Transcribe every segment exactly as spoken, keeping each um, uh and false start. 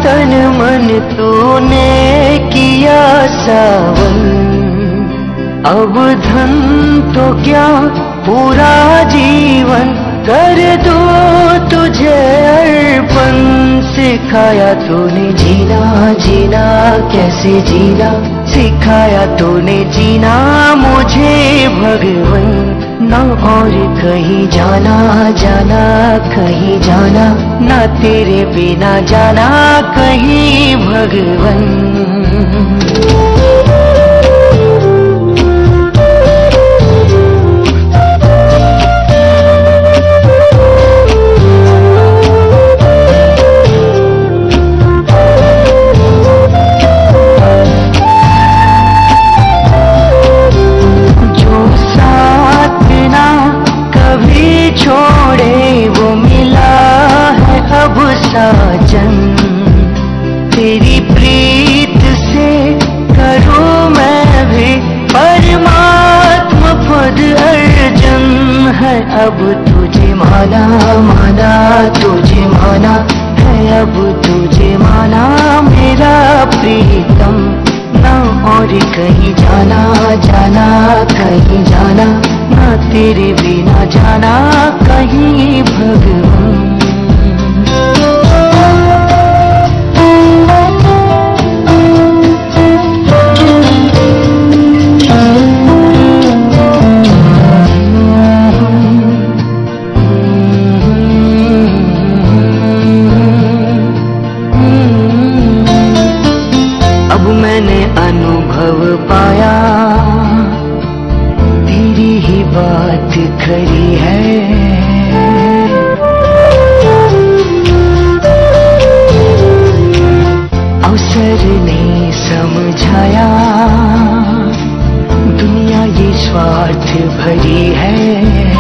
तन मन तूने किया सावन, अब धन तो क्या पूरा जीवन कर दो तुझे अर्पण। सिखाया तूने जीना जीना कैसे जीना, सिखाया तूने जीना मुझे भगवन। ना और कहीं जाना जाना कहीं जाना, ना तेरे बिना जाना कहीं भगवन। छोड़े वो मिला है अब साजन, तेरी प्रीत से करूं मैं भी परमात्मा पद अर्जन। है अब तुझे माना माना तुझे माना, है अब तुझे माना मेरा प्रीतम। ना और कहीं जाना जाना कहीं जाना, ना तेरे बिना जाना कहीं भगवन। अब मैंने अनुभव पाया तेरी ही बात खरी है। अवसर ने समझाया दुनिया ये स्वार्थ भरी है।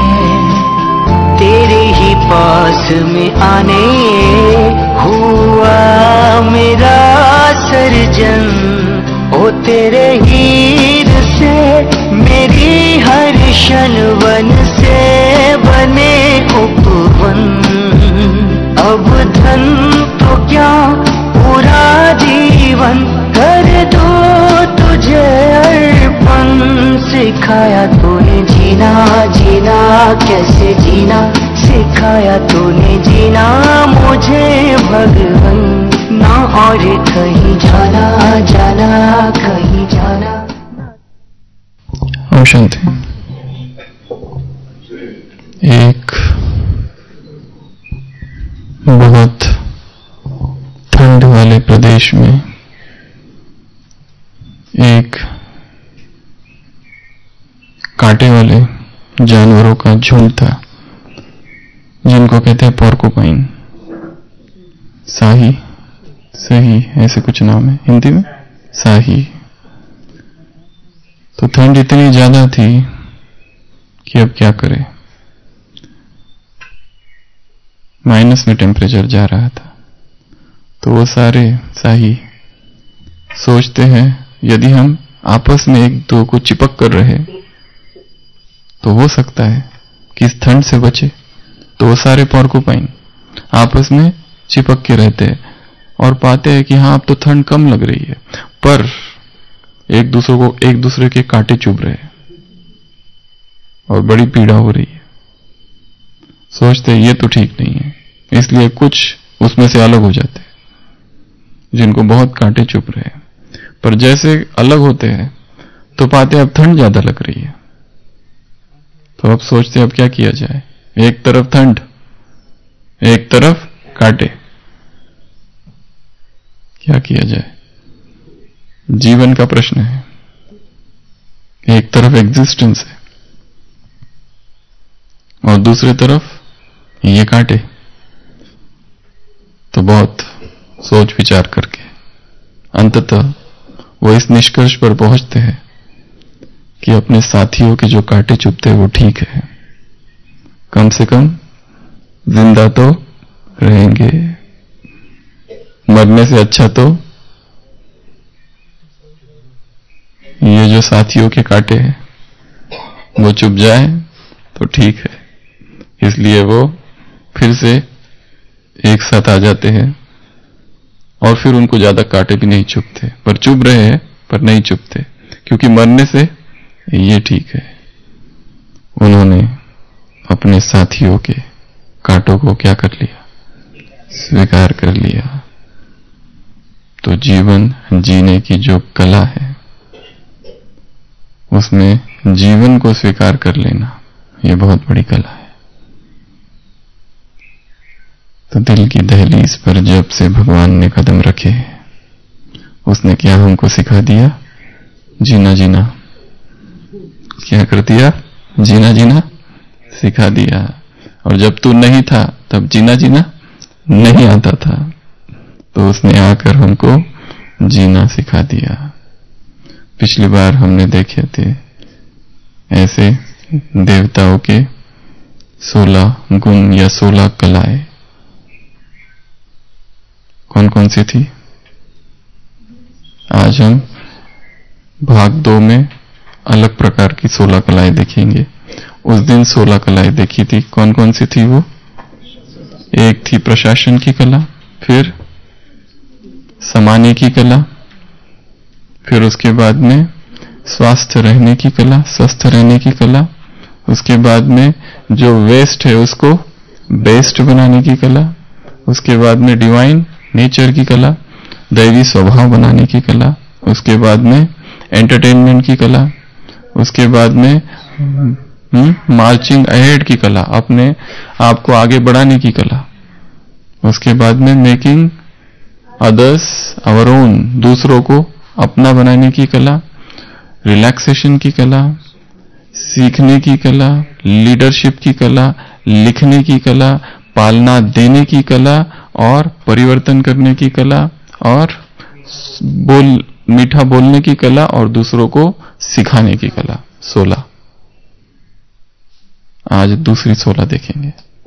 तेरे ही पास में आने हुआ मेरा सर्जन। ओ तेरे हीर से मेरी हर क्षण वन से बने उपवन। अब धन तो क्या पूरा जीवन कर दो तुझे अर्पण। सिखाया तूने जीना जीना कैसे जीना, सिखाया तूने जीना मुझे भगवन। ना और कहीं जाना जाना कहीं जाना। ओम शांति। एक बहुत ठंड वाले प्रदेश में एक कांटे वाले जानवरों का झुंड था जिनको कहते हैं पोर्कुपाइन। साही सही ऐसे कुछ नाम है हिंदी में, साही। तो ठंड इतनी ज्यादा थी कि अब क्या करें, माइनस में टेम्परेचर जा रहा था। तो वो सारे साही सोचते हैं यदि हम आपस में एक दो को चिपक कर रहे तो हो सकता है कि इस ठंड से बचे। तो वो सारे पोर्कुपाइन आपस में चिपक के रहते हैं और पाते हैं कि हाँ अब तो ठंड कम लग रही है, पर एक दूसरे को एक दूसरे के कांटे चुभ रहे हैं और बड़ी पीड़ा हो रही है। सोचते हैं ये तो ठीक नहीं है, इसलिए कुछ उसमें से अलग हो जाते हैं जिनको बहुत कांटे चुभ रहे हैं। पर जैसे अलग होते हैं तो पाते हैं अब ठंड ज्यादा लग रही है। तो अब सोचते हैं अब क्या किया जाए, एक तरफ ठंड एक तरफ कांटे, क्या किया जाए। जीवन का प्रश्न है, एक तरफ एग्जिस्टेंस है और दूसरी तरफ ये कांटे। तो बहुत सोच विचार करके अंततः वो इस निष्कर्ष पर पहुंचते हैं कि अपने साथियों के जो कांटे चुभते हैं वो ठीक है, कम से कम जिंदा तो रहेंगे, मरने से अच्छा तो ये जो साथियों के कांटे हैं वो चुभ जाए तो ठीक है। इसलिए वो फिर से एक साथ आ जाते हैं और फिर उनको ज्यादा कांटे भी नहीं चुभते, पर चुभ रहे हैं पर नहीं चुभते, क्योंकि मरने से ये ठीक है। उन्होंने अपने साथियों के कांटों को क्या कर लिया? स्वीकार कर लिया। तो जीवन जीने की जो कला है, उसमें जीवन को स्वीकार कर लेना, ये बहुत बड़ी कला है। तो दिल की दहलीज पर जब से भगवान ने कदम रखे, उसने क्या हमको सिखा दिया? जीना जीना। क्या कर दिया? जीना जीना सिखा दिया। और जब तू नहीं था तब जीना जीना नहीं आता था, तो उसने आकर हमको जीना सिखा दिया। पिछली बार हमने देखे थे ऐसे देवताओं के सोलह गुण या सोलह कलाएं। कौन कौन सी थी? आज हम भाग दो में अलग प्रकार की सोलह कलाएं देखेंगे। उस दिन सोलह कलाएं देखी थी, कौन कौन सी थी वो? एक थी प्रशासन की कला, फिर समाने की कला, फिर उसके बाद में स्वास्थ्य रहने की कला, स्वस्थ रहने की कला, उसके बाद में जो वेस्ट है उसको बेस्ट बनाने की कला, उसके बाद में डिवाइन नेचर की कला, दैवी स्वभाव बनाने की कला, उसके बाद में एंटरटेनमेंट की कला, उसके बाद में मार्चिंग अहेड की कला, अपने आप को आगे बढ़ाने की कला, उसके बाद में मेकिंग अदर्स आवर ओन, दूसरों को अपना बनाने की कला, रिलैक्सेशन की कला, सीखने की कला, लीडरशिप की कला, लिखने की कला, पालना देने की कला और परिवर्तन करने की कला, और बोल मीठा बोलने की कला और दूसरों को सिखाने की कला। सोलह। आज दूसरी सोलह देखेंगे।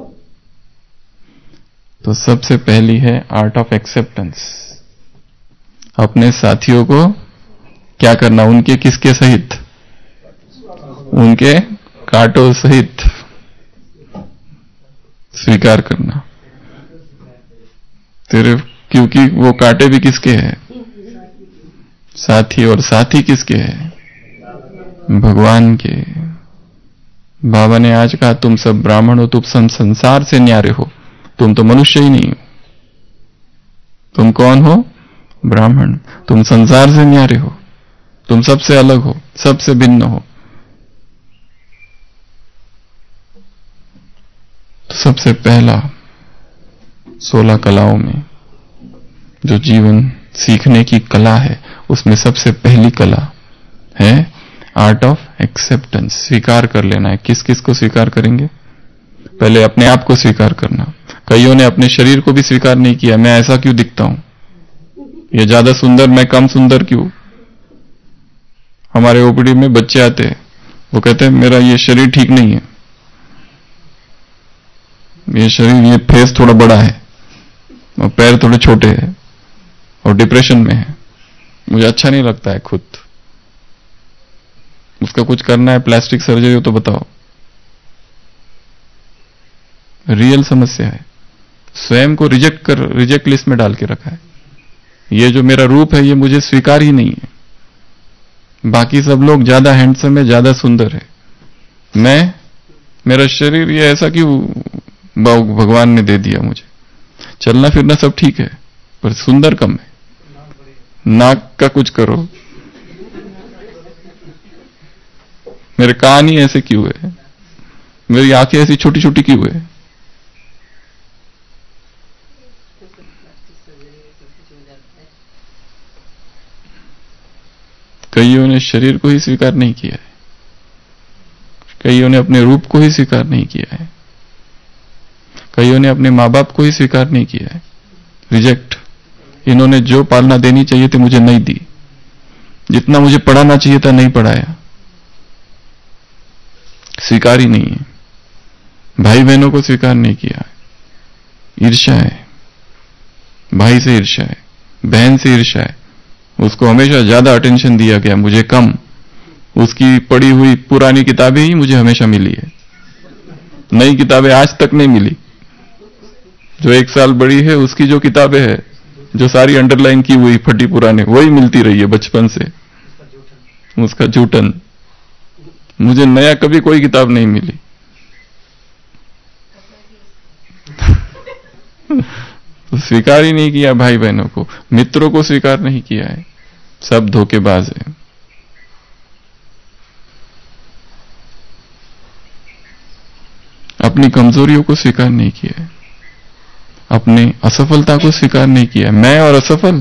तो सबसे पहली है आर्ट ऑफ एक्सेप्टेंस। अपने साथियों को क्या करना? उनके किसके सहित? उनके कांटों सहित स्वीकार करना। तेरे क्योंकि वो कांटे भी किसके हैं? साथी। और साथी किसके हैं? भगवान के। बाबा ने आज कहा तुम सब ब्राह्मण हो, तुम संसार से न्यारे हो, तुम तो मनुष्य ही नहीं हो। तुम कौन हो? ब्राह्मण। तुम संसार से न्यारे हो, तुम सबसे अलग हो, सबसे भिन्न हो। तो सबसे पहला सोलह कलाओं में जो जीवन सीखने की कला है, उसमें सबसे पहली कला है आर्ट ऑफ एक्सेप्टेंस। स्वीकार कर लेना है। किस किस को स्वीकार करेंगे? पहले अपने आप को स्वीकार करना। कईयों ने अपने शरीर को भी स्वीकार नहीं किया। मैं ऐसा क्यों दिखता हूं? ये ज्यादा सुंदर, मैं कम सुंदर क्यों? हमारे ओपीडी में बच्चे आते हैं, वो कहते हैं मेरा ये शरीर ठीक नहीं है, ये शरीर, ये फेस थोड़ा बड़ा है और पैर थोड़े छोटे हैं और डिप्रेशन में है, मुझे अच्छा नहीं लगता है खुद। उसका कुछ करना है, प्लास्टिक सर्जरी हो तो बताओ। रियल समस्या है। स्वयं को रिजेक्ट कर रिजेक्ट लिस्ट में डाल के रखा है। ये जो मेरा रूप है ये मुझे स्वीकार ही नहीं है। बाकी सब लोग ज्यादा हैंडसम है, ज्यादा सुंदर है, मैं, मेरा शरीर ये ऐसा क्यों भगवान ने दे दिया मुझे? चलना फिरना सब ठीक है पर सुंदर कम है। नाक का कुछ करो, मेरे कान ही ऐसे क्यों है, मेरी आंखें ऐसी छोटी छोटी क्यों है? कईयों ने शरीर को ही स्वीकार नहीं किया है, कईयों ने अपने रूप को ही स्वीकार नहीं किया है, कईयों ने अपने माँ बाप को ही स्वीकार नहीं किया है। रिजेक्ट। इन्होंने जो पालना देनी चाहिए थी मुझे नहीं दी, जितना मुझे पढ़ाना चाहिए था नहीं पढ़ाया, स्वीकार ही नहीं है। भाई बहनों को स्वीकार नहीं किया। ईर्ष्या है, भाई से ईर्ष्या है, बहन से ईर्ष्या है। उसको हमेशा ज्यादा अटेंशन दिया गया, मुझे कम। उसकी पढ़ी हुई पुरानी किताबें ही मुझे हमेशा मिली है, नई किताबें आज तक नहीं मिली। जो एक साल बड़ी है उसकी जो किताबें है जो सारी अंडरलाइन की हुई फटी पुराने वही मिलती रही है बचपन से, उसका जूठन। मुझे नया कभी कोई किताब नहीं मिली। तो स्वीकार ही नहीं किया भाई बहनों को, मित्रों को स्वीकार नहीं किया है, सब धोखेबाज है। अपनी कमजोरियों को स्वीकार नहीं किया है, अपनी असफलता को स्वीकार नहीं किया है। मैं और असफल,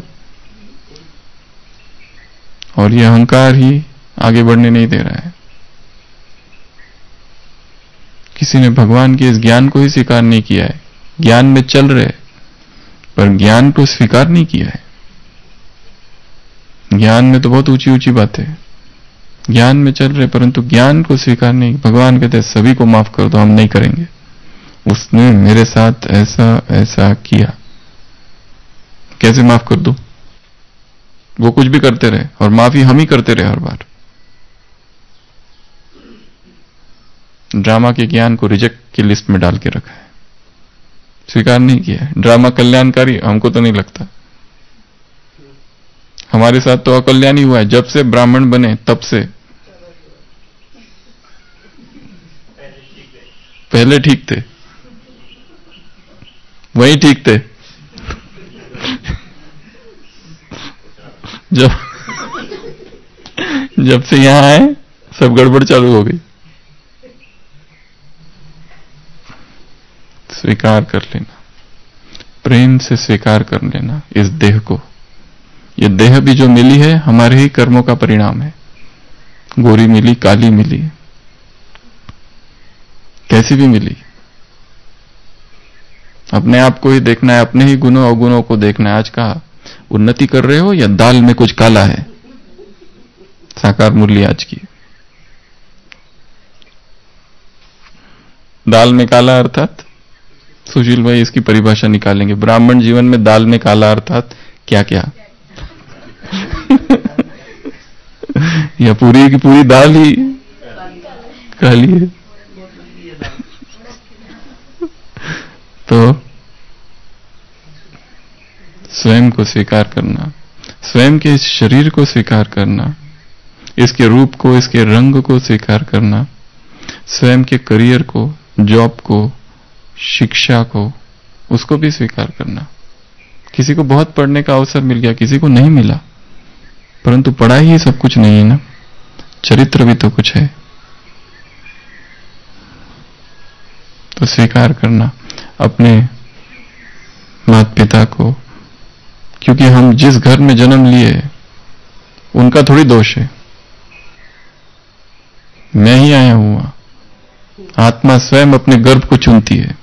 और ये अहंकार ही आगे बढ़ने नहीं दे रहा है। किसी ने भगवान के इस ज्ञान को ही स्वीकार नहीं किया है। ज्ञान में चल रहे पर ज्ञान को स्वीकार नहीं किया है। ज्ञान में तो बहुत ऊंची ऊंची बातें, ज्ञान में चल रहे परंतु ज्ञान को स्वीकार नहीं। भगवान कहते सभी को माफ कर दो, हम नहीं करेंगे, उसने मेरे साथ ऐसा ऐसा किया, कैसे माफ कर दूं? वो कुछ भी करते रहे और माफी हम ही करते रहे हर बार। ड्रामा के ज्ञान को रिजेक्ट की लिस्ट में डाल के रखा है, स्वीकार नहीं किया है। ड्रामा कल्याणकारी हमको तो नहीं लगता, हमारे साथ तो अकल्याण ही हुआ है। जब से ब्राह्मण बने तब से, पहले ठीक थे, वही ठीक थे, जब जब से यहां आए सब गड़बड़ चालू हो गई। स्वीकार कर लेना, प्रेम से स्वीकार कर लेना इस देह को। ये देह भी जो मिली है हमारे ही कर्मों का परिणाम है। गोरी मिली, काली मिली, कैसी भी मिली, अपने आप को ही देखना है, अपने ही गुणों अवगुणों को देखना है। आज कहा उन्नति कर रहे हो या दाल में कुछ काला है, साकार मुरली आज की। दाल में काला अर्थात सुशील भाई इसकी परिभाषा निकालेंगे। ब्राह्मण जीवन में दाल में काला अर्थात क्या क्या? या पूरी की पूरी दाल ही काली है? तो स्वयं को स्वीकार करना, स्वयं के इस शरीर को स्वीकार करना, इसके रूप को, इसके रंग को स्वीकार करना, स्वयं के करियर को, जॉब को, शिक्षा को, उसको भी स्वीकार करना। किसी को बहुत पढ़ने का अवसर मिल गया, किसी को नहीं मिला, परंतु पढ़ाई ही सब कुछ नहीं है ना, चरित्र भी तो कुछ है। तो स्वीकार करना अपने माता पिता को, क्योंकि हम जिस घर में जन्म लिए उनका थोड़ी दोष है, मैं ही आया हुआ। आत्मा स्वयं अपने गर्भ को चुनती है,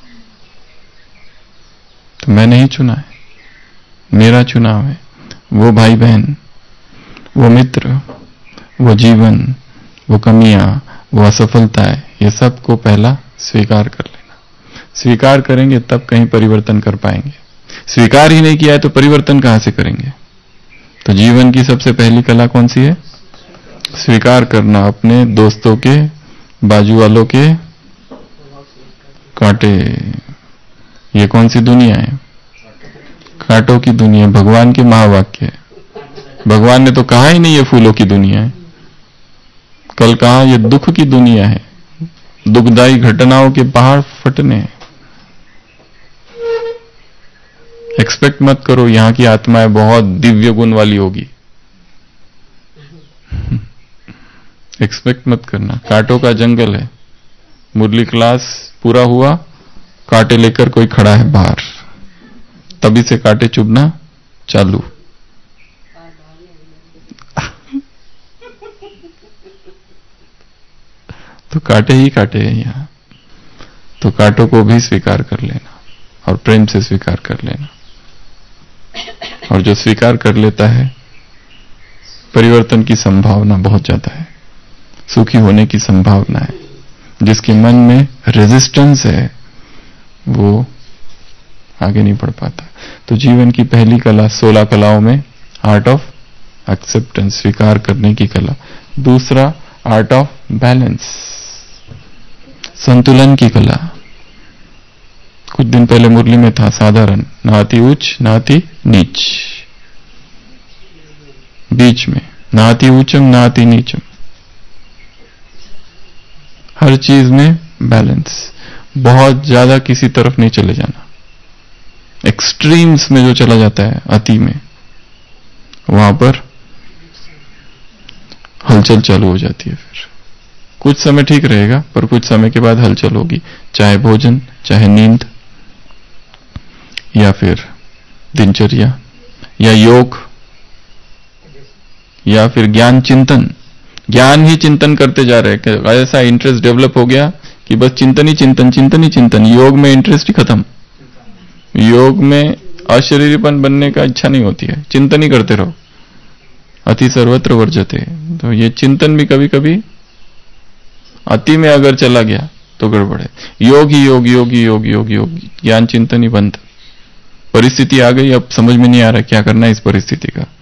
तो मैंने ही चुना है, मेरा चुनाव है। वो भाई बहन, वो मित्र, वो जीवन, वो कमियां, वो असफलताएं, ये सब को पहला स्वीकार कर लेना। स्वीकार करेंगे तब कहीं परिवर्तन कर पाएंगे। स्वीकार ही नहीं किया है तो परिवर्तन कहां से करेंगे? तो जीवन की सबसे पहली कला कौन सी है? स्वीकार करना अपने दोस्तों के, बाजू वालों के कांटे। ये कौन सी दुनिया है? कांटों की दुनिया। भगवान के महावाक्य है, भगवान ने तो कहा ही नहीं ये फूलों की दुनिया है, कल कहा ये दुख की दुनिया है, दुखदायी घटनाओं के पहाड़ फटने। एक्सपेक्ट मत करो यहां की आत्माएं बहुत दिव्य गुण वाली होगी, एक्सपेक्ट मत करना। कांटों का जंगल है। मुरली क्लास पूरा हुआ, कांटे लेकर कोई खड़ा है बाहर, तभी से कांटे चुभना चालू। तो कांटे ही कांटे हैं यहां। तो कांटों को भी स्वीकार कर लेना और प्रेम से स्वीकार कर लेना। और जो स्वीकार कर लेता है, परिवर्तन की संभावना बहुत ज्यादा है, सुखी होने की संभावना है। जिसके मन में रेजिस्टेंस है वो आगे नहीं बढ़ पाता। तो जीवन की पहली कला, सोलह कलाओं में आर्ट ऑफ एक्सेप्टेंस, स्वीकार करने की कला। दूसरा आर्ट ऑफ बैलेंस, संतुलन की कला। कुछ दिन पहले मुरली में था साधारण, ना अति उच्च ना अति नीच, बीच में, ना अति उच्चम ना अति नीचम, हर चीज में बैलेंस, बहुत ज्यादा किसी तरफ नहीं चले जाना। एक्सट्रीम्स में जो चला जाता है अति में, वहां पर हलचल चालू हो जाती है। फिर कुछ समय ठीक रहेगा, पर कुछ समय के बाद हलचल होगी, चाहे भोजन, चाहे नींद, या फिर दिनचर्या, या योग, या फिर ज्ञान चिंतन। ज्ञान ही चिंतन करते जा रहे हैं, ऐसा इंटरेस्ट डेवलप हो गया कि बस चिंतन ही चिंतन, चिंतन ही चिंतन। योग में इंटरेस्ट ही खत्म। योग में अशरीरीपन बनने का इच्छा नहीं होती है, चिंतन ही करते रहो। अति सर्वत्र वर्जते। तो ये चिंतन भी कभी कभी अति में अगर चला गया तो गड़बड़ है। योग ही योग, योग ही योग, योग योग, ज्ञान चिंतन ही बंद। परिस्थिति आ गई, अब समझ में नहीं आ रहा क्या करना है इस परिस्थिति का।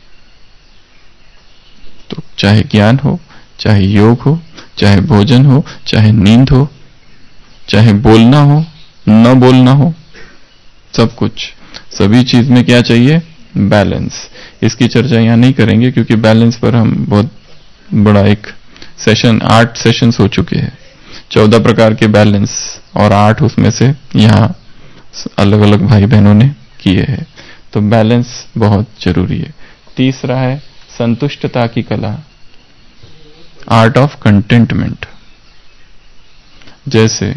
तो चाहे ज्ञान हो, चाहे योग हो, चाहे भोजन हो, चाहे नींद हो, चाहे बोलना हो, न बोलना हो, सब कुछ, सभी चीज में क्या चाहिए? बैलेंस। इसकी चर्चा यहां नहीं करेंगे क्योंकि बैलेंस पर हम बहुत बड़ा एक सेशन, आठ सेशंस हो चुके हैं, चौदह प्रकार के बैलेंस, और आठ उसमें से यहां अलग अलग भाई बहनों ने किए हैं। तो बैलेंस बहुत जरूरी है। तीसरा है संतुष्टता की कला, आर्ट ऑफ कंटेंटमेंट। जैसे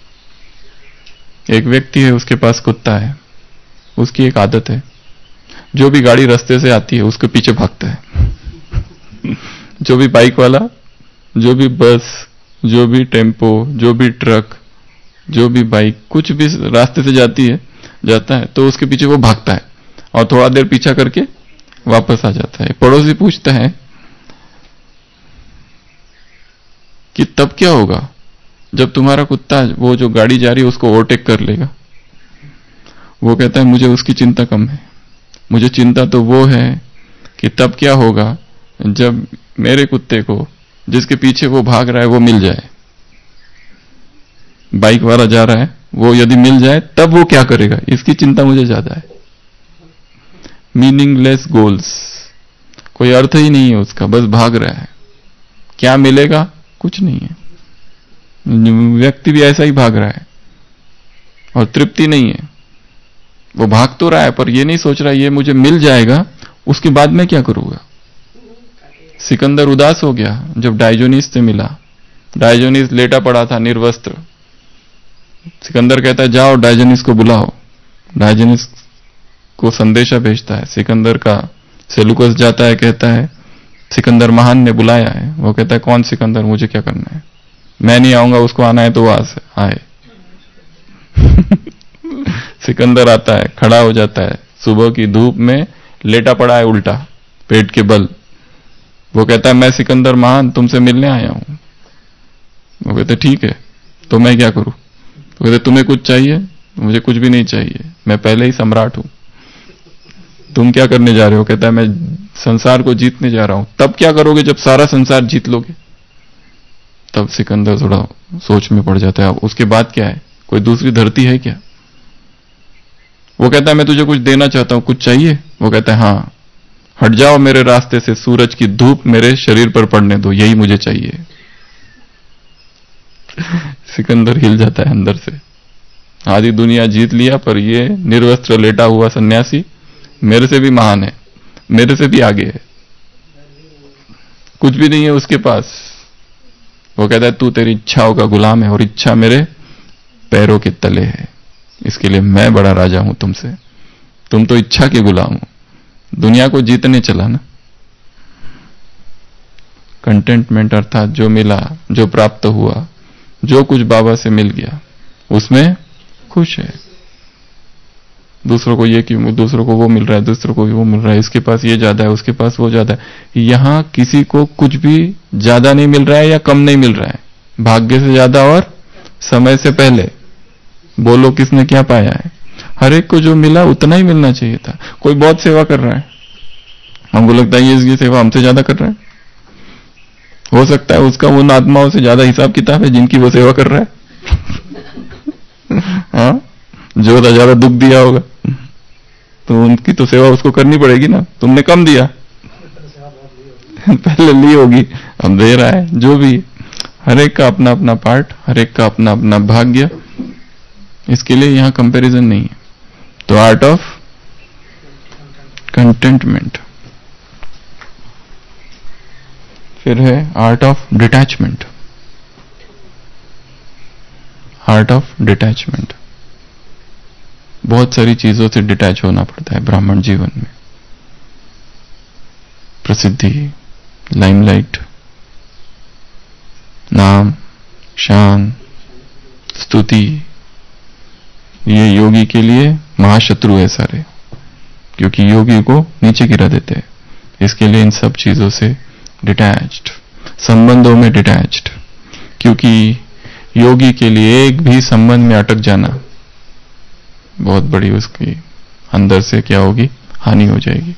एक व्यक्ति है, उसके पास कुत्ता है, उसकी एक आदत है, जो भी गाड़ी रास्ते से आती है उसके पीछे भागता है। जो भी बाइक वाला, जो भी बस, जो भी टेम्पो, जो भी ट्रक, जो भी बाइक कुछ भी रास्ते से जाती है, जाता है तो उसके पीछे वो भागता है और थोड़ा देर पीछा करके वापस आ जाता है। पड़ोसी पूछता है कि तब क्या होगा जब तुम्हारा कुत्ता वो जो गाड़ी जा रही है उसको ओवरटेक कर लेगा? वो कहता है मुझे उसकी चिंता कम है, मुझे चिंता तो वो है कि तब क्या होगा जब मेरे कुत्ते को जिसके पीछे वो भाग रहा है वो मिल जाए। बाइक वाला जा रहा है, वो यदि मिल जाए तब वो क्या करेगा, इसकी चिंता मुझे ज्यादा है। मीनिंगलेस गोल्स, कोई अर्थ ही नहीं है उसका, बस भाग रहा है। क्या मिलेगा? कुछ नहीं है। व्यक्ति भी ऐसा ही भाग रहा है और तृप्ति नहीं है। वो भाग तो रहा है पर ये नहीं सोच रहा ये मुझे मिल जाएगा, उसके बाद मैं क्या करूंगा। सिकंदर उदास हो गया जब डायोजनीस से मिला। डायोजनीस लेटा पड़ा था निर्वस्त्र। सिकंदर कहता है जाओ डायोजनीस को बुलाओ। डायोजनीस को संदेशा भेजता है। सिकंदर का सेलुकस जाता है, कहता है सिकंदर महान ने बुलाया है। वो कहता है कौन सिकंदर, मुझे क्या करना है, मैं नहीं आऊंगा, उसको आना है तो वो आए। सिकंदर आता है, खड़ा हो जाता है, सुबह की धूप में लेटा पड़ा है उल्टा, पेट के बल। वो कहता है मैं सिकंदर महान तुमसे मिलने आया हूं। वो कहते ठीक है, तो मैं क्या करूं? तो कहते तुम्हें कुछ चाहिए? मुझे कुछ भी नहीं चाहिए, मैं पहले ही सम्राट हूं। तुम क्या करने जा रहे हो? कहता है मैं संसार को जीतने जा रहा हूं। तब क्या करोगे जब सारा संसार जीत लोगे? तब सिकंदर थोड़ा सोच में पड़ जाता है, अब उसके बाद क्या है, कोई दूसरी धरती है क्या? वो कहता है मैं तुझे कुछ देना चाहता हूं, कुछ चाहिए? वो कहता है हाँ, हट जाओ मेरे रास्ते से, सूरज की धूप मेरे शरीर पर पड़ने दो, यही मुझे चाहिए। सिकंदर हिल जाता है अंदर से, आधी दुनिया जीत लिया पर ये निर्वस्त्र लेटा हुआ सन्यासी मेरे से भी महान है, मेरे से भी आगे है, कुछ भी नहीं है उसके पास। वो कहता है तू तेरी इच्छाओं का गुलाम है और इच्छा मेरे पैरों के तले है, इसके लिए मैं बड़ा राजा हूं तुमसे, तुम तो इच्छा के गुलाम हो। दुनिया को जीतने चला ना। कंटेंटमेंट अर्थात जो मिला, जो प्राप्त हुआ, जो कुछ बाबा से मिल गया उसमें खुश है। दूसरों को ये कि दूसरों को वो मिल रहा है, दूसरों को वो मिल रहा है, इसके पास ये ज्यादा है, उसके पास वो ज्यादा है। यहां किसी को कुछ भी ज्यादा नहीं मिल रहा है या कम नहीं मिल रहा है, भाग्य से ज्यादा और समय से पहले। बोलो किसने क्या पाया है? हर एक को जो मिला उतना ही मिलना चाहिए था। कोई बहुत सेवा कर रहा है, हमको लगता है ये इसकी सेवा हमसे ज्यादा कर रहा है। हो सकता है उसका उन आत्माओं से ज्यादा हिसाब किताब है जिनकी वो सेवा कर रहा है। हाँ, जो ज्यादा दुख दिया होगा तो उनकी तो सेवा उसको करनी पड़ेगी ना। तुमने कम दिया, पहले ली होगी, अब दे रहा है। जो भी, हर एक का अपना अपना पार्ट, हर एक का अपना अपना भाग्य, इसके लिए यहां कंपैरिजन नहीं है। तो आर्ट ऑफ कंटेंटमेंट। फिर है art of detachment. Art of detachment, बहुत सारी चीजों से डिटैच होना पड़ता है ब्राह्मण जीवन में। प्रसिद्धि, लाइमलाइट, नाम, शान, स्तुति, ये योगी के लिए महाशत्रु है सारे, क्योंकि योगी को नीचे गिरा देते हैं। इसके लिए इन सब चीजों से डिटैच्ड, संबंधों में डिटैच्ड, क्योंकि योगी के लिए एक भी संबंध में अटक जाना बहुत बड़ी उसकी अंदर से क्या होगी, हानि हो जाएगी।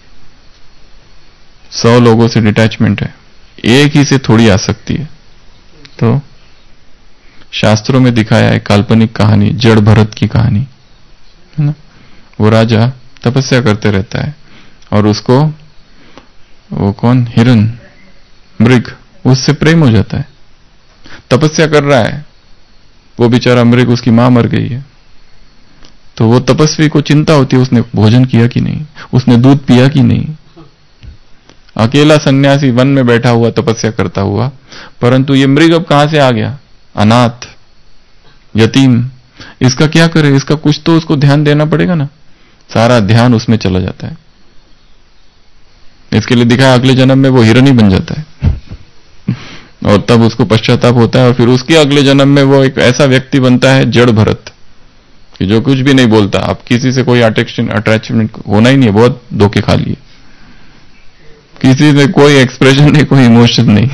सौ लोगों से डिटैचमेंट है, एक ही से थोड़ी आ सकती है। तो शास्त्रों में दिखाया है काल्पनिक कहानी, जड़ भरत की कहानी है ना। वो राजा तपस्या करते रहता है और उसको वो कौन, हिरन, मृग, उससे प्रेम हो जाता है। तपस्या कर रहा है, वो बेचारा मृग, उसकी मां मर गई है। तो वो तपस्वी को चिंता होती है, उसने भोजन किया कि नहीं, उसने दूध पिया कि नहीं। अकेला सन्यासी वन में बैठा हुआ तपस्या करता हुआ, परंतु ये मृग अब कहां से आ गया, अनाथ, यतीम, इसका क्या करे, इसका कुछ तो उसको ध्यान देना पड़ेगा ना। सारा ध्यान उसमें चला जाता है। इसके लिए दिखाया अगले जन्म में वो हिरन ही बन जाता है और तब उसको पश्चाताप होता है और फिर उसके अगले जन्म में वो एक ऐसा व्यक्ति बनता है जड़ भरत, कि जो कुछ भी नहीं बोलता। आप किसी से कोई अट्रैक्शन अटैचमेंट होना ही नहीं है, बहुत धोखे खा लिए। किसी से कोई एक्सप्रेशन नहीं, कोई इमोशन नहीं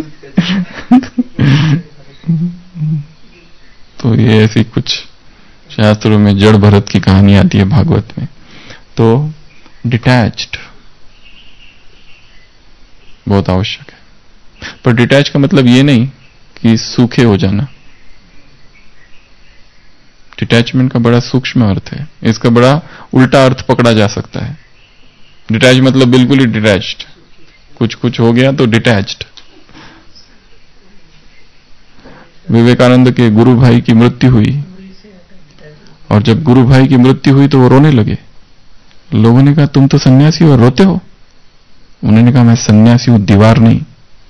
तो ये ऐसी कुछ शास्त्रों में जड़ भरत की कहानी आती है, भागवत में। तो डिटैच्ड बहुत आवश्यक है। पर डिटैच का मतलब ये नहीं कि सूखे हो जाना। डिटैचमेंट का बड़ा सूक्ष्म अर्थ है, इसका बड़ा उल्टा अर्थ पकड़ा जा सकता है। डिटैच मतलब बिल्कुल ही डिटैच्ड, कुछ कुछ हो गया तो डिटैच्ड। विवेकानंद के गुरु भाई की मृत्यु हुई और जब गुरु भाई की मृत्यु हुई तो वो रोने लगे। लोगों ने कहा तुम तो सन्यासी हो और रोते हो। उन्होंने कहा मैं सन्यासी हूं, दीवार नहीं।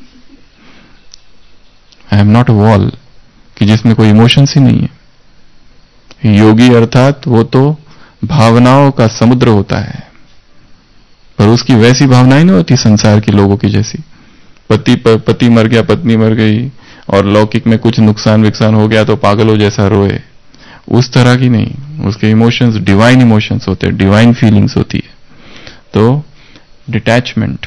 I am not a wall, कि जिसमें कोई इमोशंस ही नहीं है। योगी अर्थात वो तो भावनाओं का समुद्र होता है, पर उसकी वैसी भावनाएं नहीं होती संसार के लोगों की जैसी। पति पति मर गया, पत्नी मर गई और लौकिक में कुछ नुकसान विकसान हो गया तो पागलों जैसा रोए, उस तरह की नहीं। उसके इमोशंस डिवाइन इमोशंस होते हैं, डिवाइन फीलिंग्स होती है। तो डिटैचमेंट,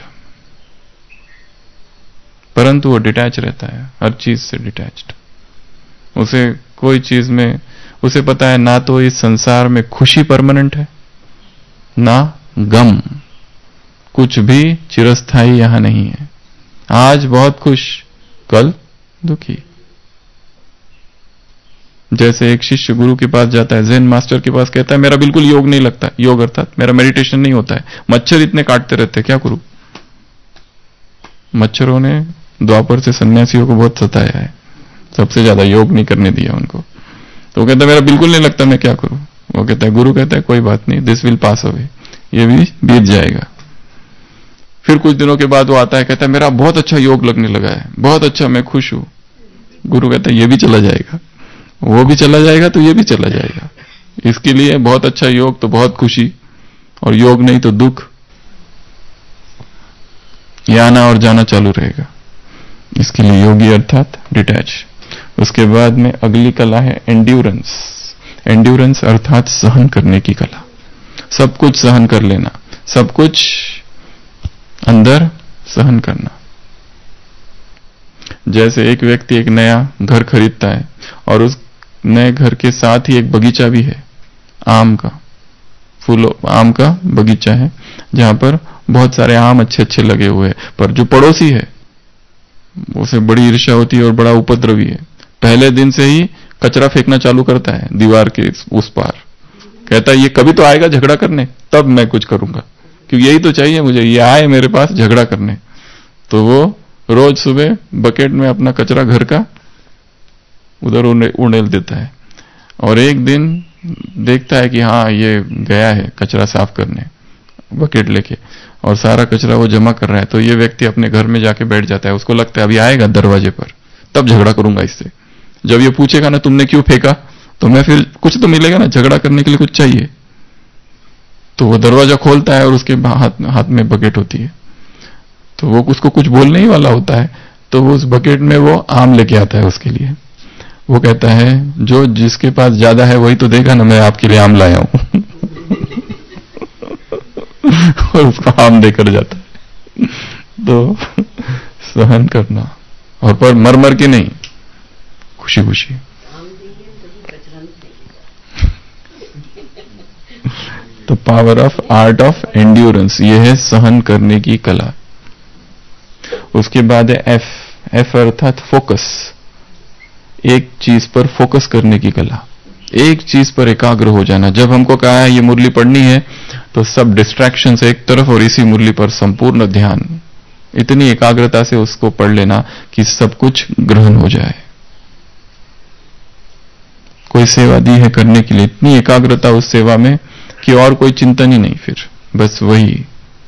परंतु वो डिटैच रहता है, हर चीज से डिटैच्ड। उसे कोई चीज में, उसे पता है ना तो इस संसार में खुशी परमानेंट है ना गम, कुछ भी चिरस्थायी यहां नहीं है। आज बहुत खुश, कल दुखी। जैसे एक शिष्य गुरु के पास जाता है, ज़ेन मास्टर के पास, कहता है मेरा बिल्कुल योग नहीं लगता, योग अर्थात मेरा मेडिटेशन नहीं होता है, मच्छर इतने काटते रहते हैं, क्या करूं। मच्छरों ने द्वापर से सन्यासियों को बहुत सताया है, सबसे ज्यादा योग नहीं करने दिया उनको। तो वो कहता है मेरा बिल्कुल नहीं लगता, मैं क्या करूं। वो कहता है, गुरु कहता है कोई बात नहीं, दिस विल पास अवे, ये भी बीत जाएगा। फिर कुछ दिनों के बाद वो आता है, कहता है मेरा बहुत अच्छा योग लगने लगा है, बहुत अच्छा, मैं खुश हूं। गुरु कहता है ये भी चला जाएगा, वो भी चला जाएगा तो ये भी चला जाएगा। इसके लिए बहुत अच्छा योग तो बहुत खुशी, और योग नहीं तो दुख, ये आना और जाना चालू रहेगा। इसके लिए योगी अर्थात डिटैच। उसके बाद में अगली कला है एंड्योरेंस। एंड्योरेंस अर्थात सहन करने की कला, सब कुछ सहन कर लेना, सब कुछ अंदर सहन करना। जैसे एक व्यक्ति एक नया घर खरीदता है और उस नए घर के साथ ही एक बगीचा भी है, आम का, फूलों आम का बगीचा है, जहां पर बहुत सारे आम अच्छे अच्छे लगे हुए हैं। पर जो पड़ोसी है उसे बड़ी ईर्ष्या होती है और बड़ा उपद्रवी है। पहले दिन से ही कचरा फेंकना चालू करता है दीवार के उस पार। कहता है ये कभी तो आएगा झगड़ा करने, तब मैं कुछ करूंगा, क्योंकि यही तो चाहिए मुझे, ये आए मेरे पास झगड़ा करने। तो वो रोज सुबह बकेट में अपना कचरा घर का उधर उड़ेल देता है, और एक दिन देखता है कि हाँ ये गया है कचरा साफ करने बकेट लेके, और सारा कचरा वो जमा कर रहा है। तो ये व्यक्ति अपने घर में जाके बैठ जाता है, उसको लगता है अभी आएगा दरवाजे पर, तब झगड़ा करूंगा इससे। जब ये पूछेगा ना तुमने क्यों फेंका, तो मैं फिर कुछ तो मिलेगा ना, झगड़ा करने के लिए कुछ चाहिए। तो वो दरवाजा खोलता है और उसके हाथ हाथ में बकेट होती है। तो वो उसको कुछ बोलने ही वाला होता है, तो वो उस बकेट में वो आम लेके आता है उसके लिए। वो कहता है जो जिसके पास ज्यादा है वही तो देगा ना, मैं आपके लिए आम लाया हूं। और उसको आम देकर जाता है। तो सहन करना, और पर मर मर के नहीं, खुशी खुशी। तो power of art of endurance, ये है सहन करने की कला। उसके बाद है एफ, एफ अर्थात फोकस, एक चीज पर फोकस करने की कला, एक चीज पर एकाग्र हो जाना। जब हमको कहा है ये मुरली पढ़नी है, तो सब डिस्ट्रैक्शन से एक तरफ और इसी मुरली पर संपूर्ण ध्यान, इतनी एकाग्रता से उसको पढ़ लेना कि सब कुछ ग्रहण हो जाए। कोई सेवा दी है करने के लिए, इतनी एकाग्रता उस सेवा में कि और कोई चिंतन ही नहीं, फिर बस वही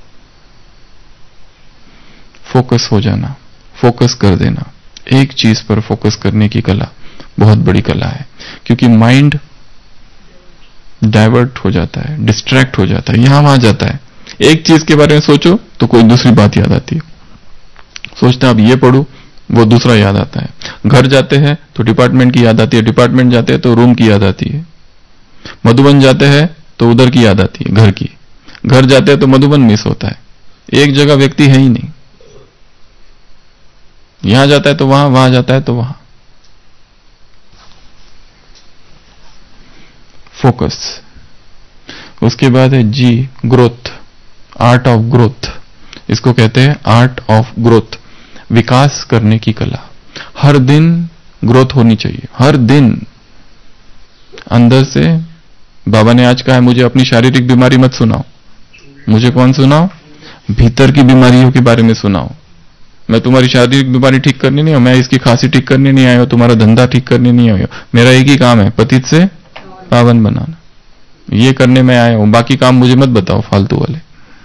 फोकस हो जाना, फोकस कर देना। एक चीज पर फोकस करने की कला बहुत बड़ी कला है, क्योंकि माइंड डाइवर्ट हो जाता है, डिस्ट्रैक्ट हो जाता है, यहां वहां जाता है। एक चीज के बारे में सोचो तो कोई दूसरी बात याद आती है, सोचते हैं अब ये पढ़ूं, वो दूसरा याद आता है। घर जाते हैं तो डिपार्टमेंट की याद आती है, डिपार्टमेंट जाते हैं तो रूम की याद आती है। मधुबन जाते हैं तो उधर की याद आती है, घर की। घर जाते हैं तो मधुबन मिस होता है, एक जगह व्यक्ति है ही नहीं। यहां जाता है तो वहां, वहां जाता है तो वहां। फोकस। उसके बाद है G, growth, art of growth. इसको कहते हैं आर्ट ऑफ ग्रोथ, विकास करने की कला। हर दिन ग्रोथ होनी चाहिए, हर दिन अंदर से। बाबा ने आज कहा है मुझे अपनी शारीरिक बीमारी मत सुनाओ, मुझे कौन सुनाओ? भीतर की बीमारियों के बारे में सुनाओ। मैं तुम्हारी शारीरिक बीमारी ठीक करने नहीं हूं, मैं इसकी खांसी ठीक करने नहीं आया हूं, तुम्हारा धंधा ठीक करने नहीं आया हूं। मेरा एक ही काम है, पतित से पावन बनाना, ये करने में आया हूं। बाकी काम मुझे मत बताओ फालतू वाले।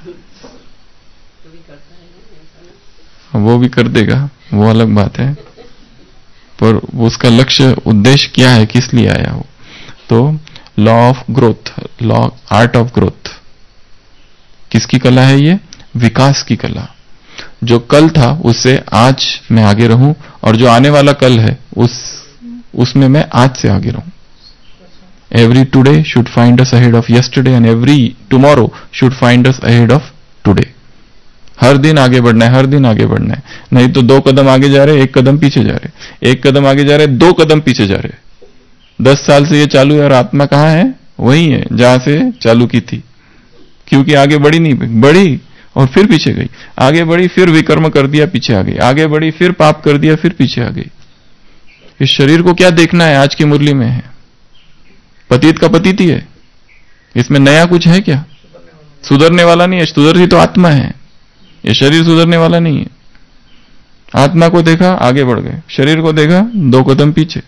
वो भी कर देगा, वो अलग बात है, पर उसका लक्ष्य उद्देश्य क्या है, किस लिए आया हो। तो law of growth, law art of growth, किसकी कला है ये? विकास की कला। जो कल था उससे आज मैं आगे रहूं, और जो आने वाला कल है उस उसमें मैं आज से आगे रहूं। Every today should find us ahead of yesterday and every tomorrow should find us ahead of today. हर दिन आगे बढ़ना है, हर दिन आगे बढ़ना है, नहीं तो दो कदम आगे जा रहे, एक कदम पीछे जा रहे, एक कदम आगे जा रहे, दो कदम पीछे जा रहे। दस साल से ये चालू है और आत्मा कहां है? वही है जहां से चालू की थी, क्योंकि आगे बढ़ी नहीं, बढ़ी और फिर पीछे गई, आगे बढ़ी फिर विकर्म कर दिया, पीछे आ गई, आगे बढ़ी फिर पाप कर दिया, फिर पीछे आ गई। इस शरीर को क्या देखना है? आज की मुरली में है पतित का पतित ही है, इसमें नया कुछ है क्या? सुधरने वाला नहीं है, सुधरती तो आत्मा है, ये शरीर सुधरने वाला नहीं है। आत्मा को देखा आगे बढ़ गए, शरीर को देखा दो कदम पीछे,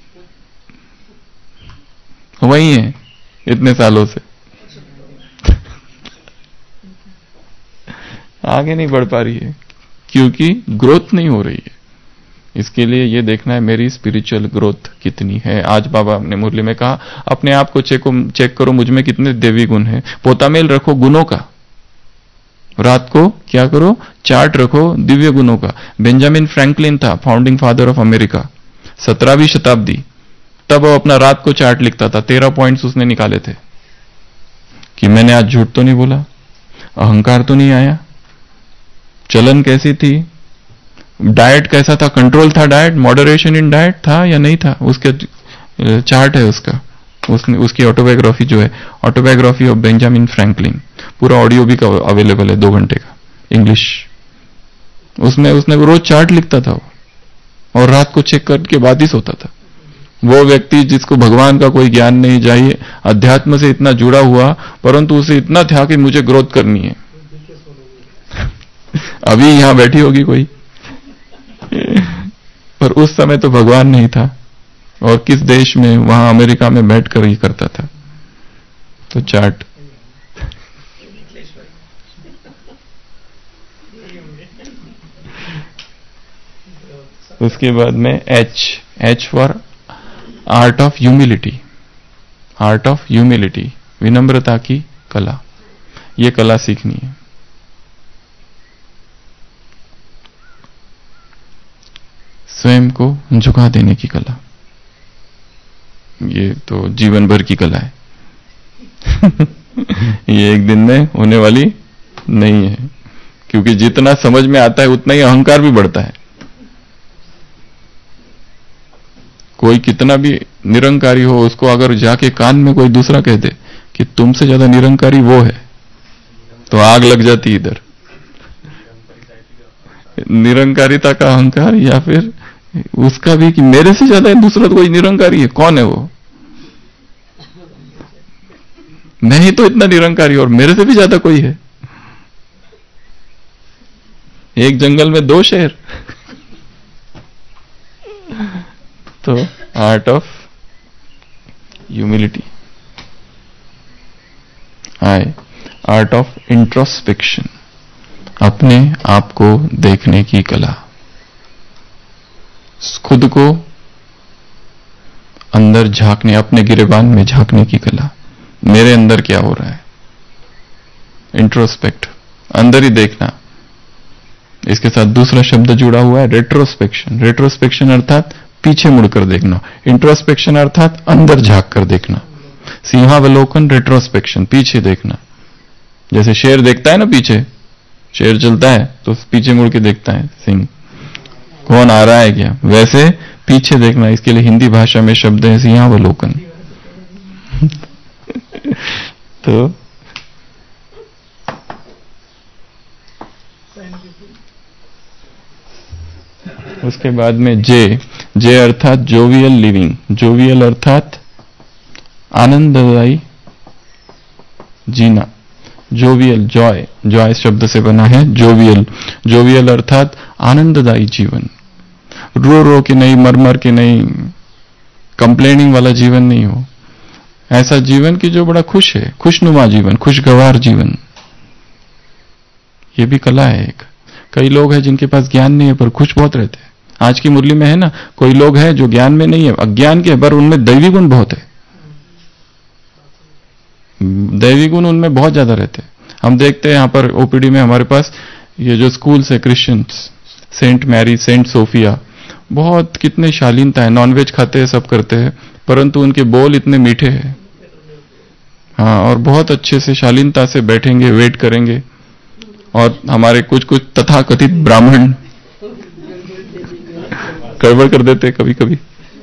वही है इतने सालों से, आगे नहीं बढ़ पा रही है क्योंकि ग्रोथ नहीं हो रही है। इसके लिए ये देखना है मेरी स्पिरिचुअल ग्रोथ कितनी है। आज बाबा ने मुरली में कहा अपने आप को चेक चेक करो, मुझ में कितने देवी गुण है। पोतामेल रखो गुणों का, रात को क्या करो? चार्ट रखो दिव्य गुणों का। बेंजामिन फ्रैंकलिन था फाउंडिंग फादर ऑफ अमेरिका, सत्रहवीं शताब्दी, तब वो अपना रात को चार्ट लिखता था। तेरह पॉइंट्स उसने निकाले थे कि मैंने आज झूठ तो नहीं बोला, अहंकार तो नहीं आया, चलन कैसी थी, डाइट कैसा था, कंट्रोल था डाइट, मॉडरेशन इन डाइट था या नहीं था, उसके चार्ट है उसका। उसने उसकी ऑटोबायोग्राफी जो है, ऑटोबायोग्राफी ऑफ बेंजामिन फ्रैंकलिन, पूरा ऑडियो भी अवेलेबल है, दो घंटे का, इंग्लिश। उसमें उसने रोज चार्ट लिखता था वो, और रात को चेक करके बाद ही सोता था। वो व्यक्ति जिसको भगवान का कोई ज्ञान नहीं चाहिए, अध्यात्म से इतना जुड़ा हुआ, परंतु उसे इतना था कि मुझे ग्रोथ करनी है। अभी यहां बैठी होगी कोई, पर उस समय तो भगवान नहीं था, और किस देश में, वहां अमेरिका में बैठकर ही करता था। तो चार्ट उसके बाद में H H for art of humility. Art of humility, विनम्रता की कला। ये कला सीखनी है। स्वयं को झुका देने की कला, ये तो जीवन भर की कला है। ये एक दिन में होने वाली नहीं है, क्योंकि जितना समझ में आता है उतना ही अहंकार भी बढ़ता है। कोई कितना भी निरंकारी हो, उसको अगर जाके कान में कोई दूसरा कह दे कि तुमसे ज्यादा निरंकारी वो है, तो आग लग जाती इधर। निरंकारिता का अहंकार, या फिर उसका भी कि मेरे से ज्यादा दूसरा तो कोई निरंकारी है, कौन है वो? मैं ही तो इतना निरंकारी और मेरे से भी ज्यादा कोई है। एक जंगल में दो शेर। तो art of humility. I art of introspection, अपने आप को देखने की कला, खुद को अंदर झांकने, अपने गिरेबान में झांकने की कला। मेरे अंदर क्या हो रहा है, इंट्रोस्पेक्ट, अंदर ही देखना। इसके साथ दूसरा शब्द जुड़ा हुआ है, रेट्रोस्पेक्शन। रेट्रोस्पेक्शन अर्थात पीछे मुड़कर देखना, इंट्रोस्पेक्शन अर्थात अंदर झांक कर देखना। सिंहावलोकन, रेट्रोस्पेक्शन, पीछे देखना। जैसे शेर देखता है ना, पीछे शेर चलता है तो पीछे मुड़ के देखता है सिंह, कौन आ रहा है क्या, वैसे पीछे देखना। इसके लिए हिंदी भाषा में शब्द है सिंहावलोकन। तो उसके बाद में जे जे अर्थात जोवियल लिविंग। जोवियल अर्थात आनंददायी जीना। जोवियल, जॉय, जॉय शब्द से बना है जोवियल। जोवियल अर्थात आनंददायी जीवन। रो रो के नहीं, मर मर के नहीं, कंप्लेनिंग वाला जीवन नहीं हो। ऐसा जीवन कि जो बड़ा खुश है, खुशनुमा जीवन, खुशगवार जीवन। ये भी कला है एक। कई लोग हैं जिनके पास ज्ञान नहीं है पर खुश बहुत रहते हैं। आज की मुरली में है ना, कोई लोग हैं जो ज्ञान में नहीं है, अज्ञान के, पर उनमें दैवी गुण बहुत है। दैवी गुण उनमें बहुत ज्यादा रहते हैं। हम देखते हैं यहां पर ओपीडी में हमारे पास ये जो स्कूल है Christians, Saint Mary, Saint Sophia, बहुत कितने शालीनता है, नॉनवेज खाते हैं, सब करते हैं, परंतु उनके बोल इतने मीठे हैं। हाँ, और बहुत अच्छे से शालीनता से बैठेंगे, वेट करेंगे। और हमारे कुछ कुछ तथाकथित ब्राह्मण गड़बड़ कर देते कभी कभी।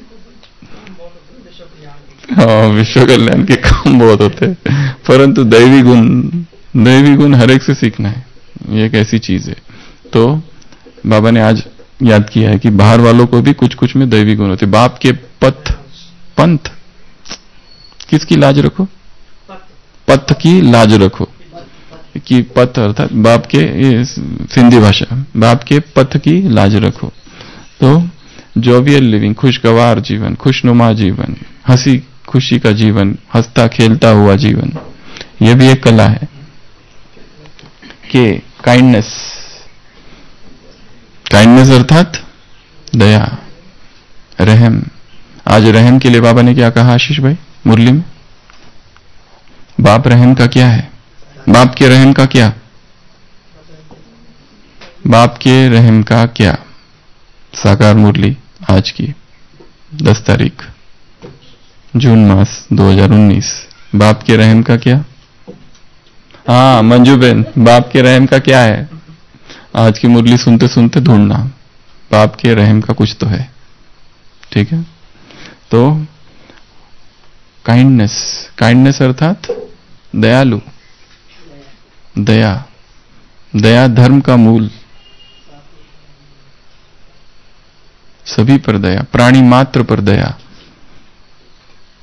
हाँ, विश्व कल्याण के काम बहुत होते हैं, परंतु दैवी गुण, दैवी गुण हर एक से सीखना है। ये एक ऐसी चीज है। तो बाबा ने आज याद किया है कि बाहर वालों को भी कुछ कुछ में दैवी गुण होते। बाप के पथ, पंथ, किसकी लाज रखो? पथ की लाज रखो। कि पथ अर्थात बाप के, ये सिंधी भाषा, बाप के पथ की लाज रखो। तो जोवियल लिविंग, खुशगवार जीवन, खुशनुमा जीवन, हंसी खुशी का जीवन, हंसता खेलता हुआ जीवन, यह भी एक कला है। के काइंडनेस, काइंडनेस अर्थात दया, रहम। आज रहम के लिए बाबा ने क्या कहा आशीष भाई मुरली में? बाप रहम का क्या है? बाप के रहम का क्या? बाप के रहम का क्या? साकार मुरली आज की दस तारीख जून मास दो हज़ार उन्नीस। बाप के रहम का क्या? हाँ मंजू बेन, बाप के रहम का क्या है? आज की मुरली सुनते सुनते ढूंढना, बाप के रहम का कुछ तो है। ठीक है। तो काइंडनेस, काइंडनेस अर्थात दयालु, दया, दया धर्म का मूल। सभी पर दया, प्राणी मात्र पर दया।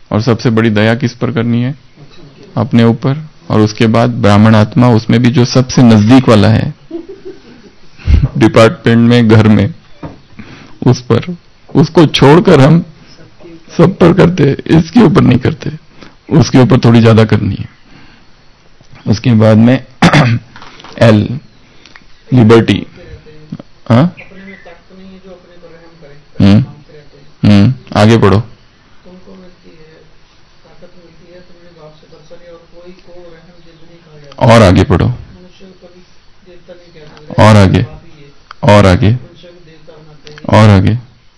और सबसे बड़ी दया किस पर करनी है? अपने ऊपर। और उसके बाद ब्राह्मण आत्मा, उसमें भी जो सबसे नजदीक वाला है डिपार्टमेंट में, घर में, उस पर, उसको छोड़कर हम सब पर करते, इसके ऊपर नहीं करते, उसके ऊपर थोड़ी ज्यादा करनी है। उसके बाद में एल, लिबर्टी। हाँ, हम्म हम्म आगे पढ़ो। और आगे पढ़ो, और आगे, और आगे, और आगे।